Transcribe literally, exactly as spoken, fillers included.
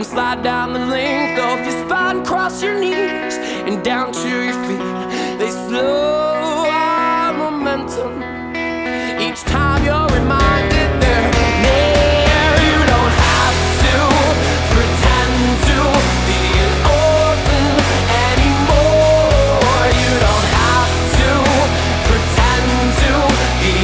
Come slide down the length of your spine, cross your knees and down to your feet.